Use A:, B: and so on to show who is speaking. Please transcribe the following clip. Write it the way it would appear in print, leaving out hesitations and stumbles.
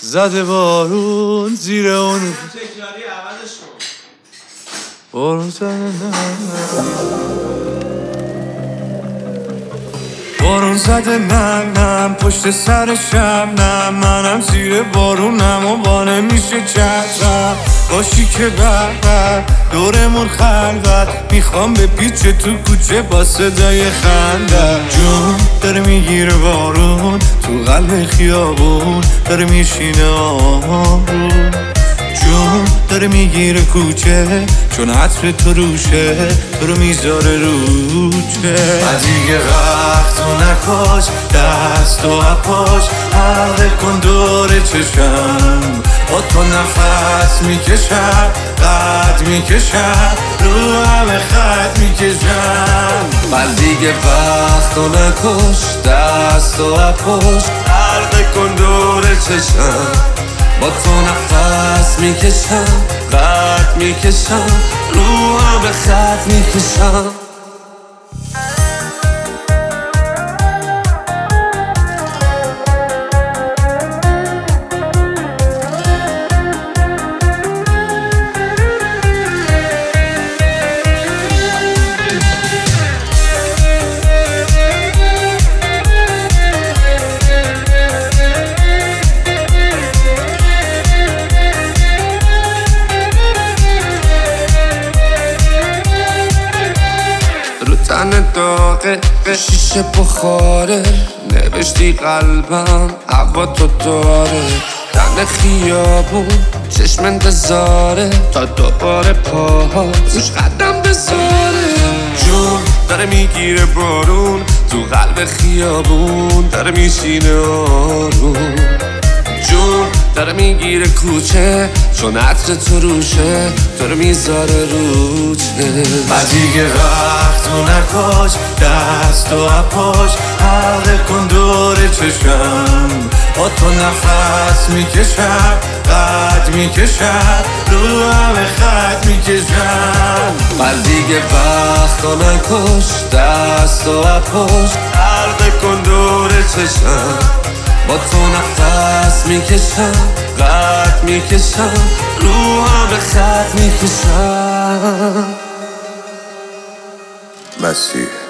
A: زده بارون زیر اون
B: تکراری عوضش کن.
A: بارون زده بارون زده نم پشت سرشم نم منم زیر بارونم و با نمیشه چشم باشی که بر دورمون خلوت میخوام به پیچ تو کوچه با صدای خنده جون داره میگیره بارون تو قلب خیابون داره میشینه آروم جون داره میگیره کوچه چون عطر تو روشه تو رو میذاره روچه دیگه وقتو نکش دستو اپاش حلقه کن دور چشم با تو نفس میکشم قد میکشم رو همه خط میکشم دیگه وقتو نکش دستو اپاش حلقه کن دور چشم با تو نفس میکشم قد میکشم رو همه خط میکشم تن داغه شیشه بخاره نوشتی قلبم هوا تو داره تن خیابون چشم انتظاره تا دوباره پاها روش قدم بذاره جون داره میگیره بارون تو قلب خیابون داره میشینه آروم جون داره میگیره کوچه چون عطر تو روشه تو رو میذاره روچه دیگه وقتو نکش دستو اپاش حلقه کن دور چشم با تو نفس میکشم قد میکشم رو همه خط میکشم دیگه وقتو نکش دستو اپاش حلقه کن دور چشم با تو نفس میکشم قد میکشم رو همه خط میکشم
C: مسیح